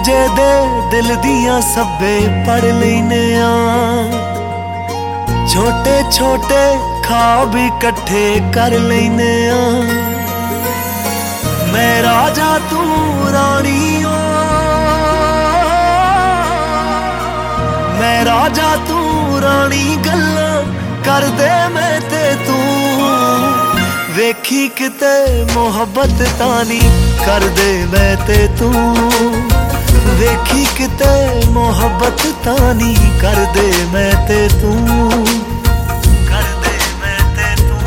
दूजे दे दिल दियां सब्बे पढ़ लैने आ। छोटे छोटे ख्वाब इकट्ठे कर लैने आ। मैं राजा तू रानी ओ, मैं राजा तू रानी गल्लां कर दे मैं ते तू। वेखी किते मोहब्बत तानी कर दे मैं ते तू। वेखी किते मोहब्बत तानी कर दे मैं ते तू। कर दे मैं ते तू।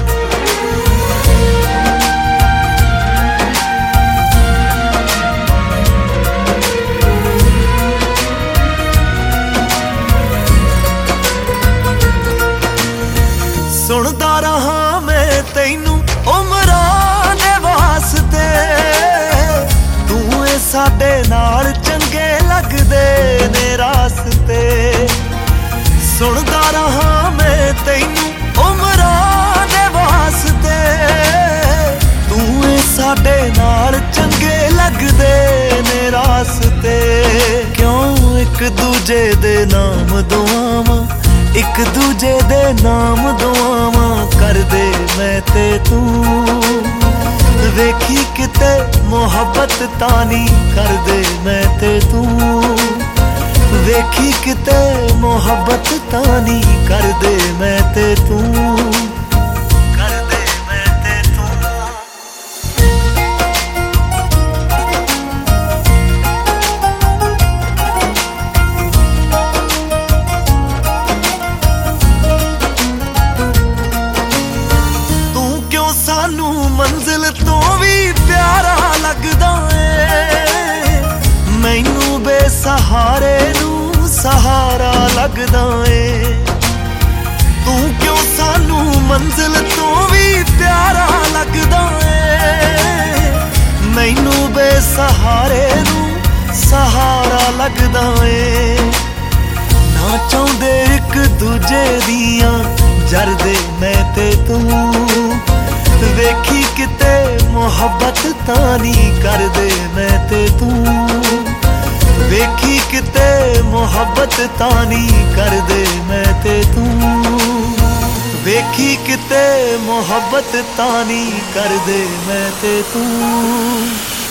सुनदा रहा मैं तैनू उमरां दे वास्ते। तू ए साडे नाल चंगे लगदे ने रास्ते। सुनदा रहा मैं तैनू उमरां दे वास्ते। तू ए साडे नाल चंगे लगदे ने रास्ते। क्यों एक दूजे दे नाम दुआवां, एक दूजे दे नाम दुआवां कर दे मैं ते तू। वेखी किते मोहब्बत तानी कर दे मैं ते तू। वेखी किते मोहब्बत तानी कर दे मैं ते तू। कर दे मैं ते तू। सानू मंजिल तो भी प्यारा लगदा ए। मैनू बेसहारे नू सहारा लगदा ए। तू क्यों सानू मंजिल तो भी प्यारा लगदा ए। मैनू बेसहारे नू सहारा लगदा ए। ना चाहुंदे एक दूजे दियां जरदे मैं ते तू। वेखी किते मोहब्बत तानी कर दे मैं ते तू। वेखी किते मोहब्बत तानी कर दे मैं ते तू। वेखी किते मोहब्बत तानी कर दे मैं ते तू।